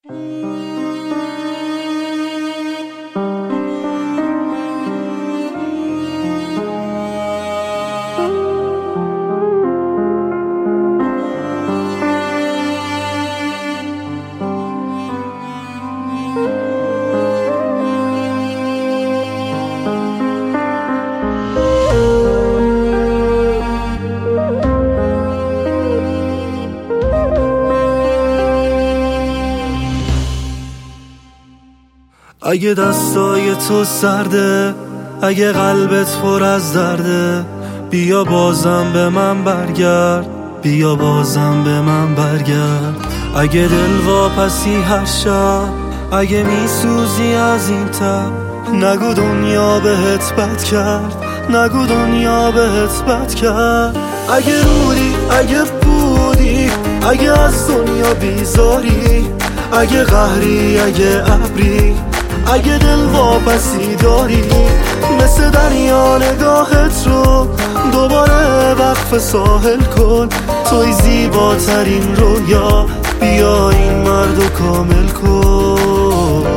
اگه دستای تو سرده، اگه قلبت پر از درده، بیا بازم به من برگرد، بیا بازم به من برگرد. اگه دل واپسی هر شب، اگه میسوزی از این تب، نگو دنیا بهت بد کرد، نگو دنیا بهت بد کرد. اگه رودی، اگه بودی، اگه از دنیا بیزاری، اگه قهری، اگه ابری، اگه دل واپسی داری، مثل دریا نگاهت رو دوباره وقف ساحل کن. توی زیباترین رویا، بیا این مردو کامل کن.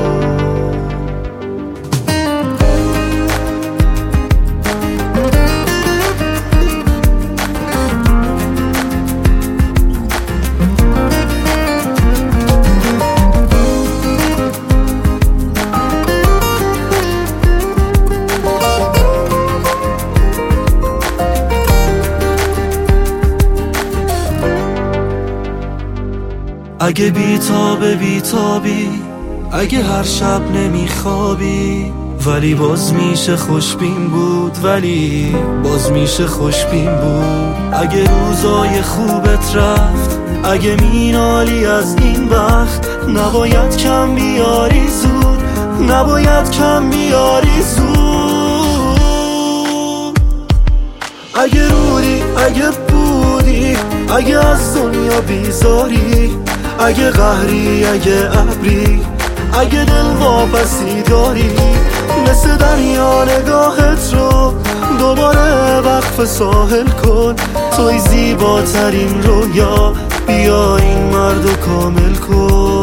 اگه بیتابی، اگه هر شب نمیخوابی، ولی باز میشه خوشبین بود، ولی باز میشه خوشبین بود. اگه روزای خوبت رفت، اگه مینالی از این بخت، نباید کم بیاری زود، نباید کم بیاری زود. اگه رودی، اگه بودی، اگه از دنیا بیزاری، اگه قهری، اگه ابری، اگه دل واپسی داری، مثل دریا نگاهت رو دوباره وقف ساحل کن. توی زیباترین رویا، بیا این مردو کامل کن.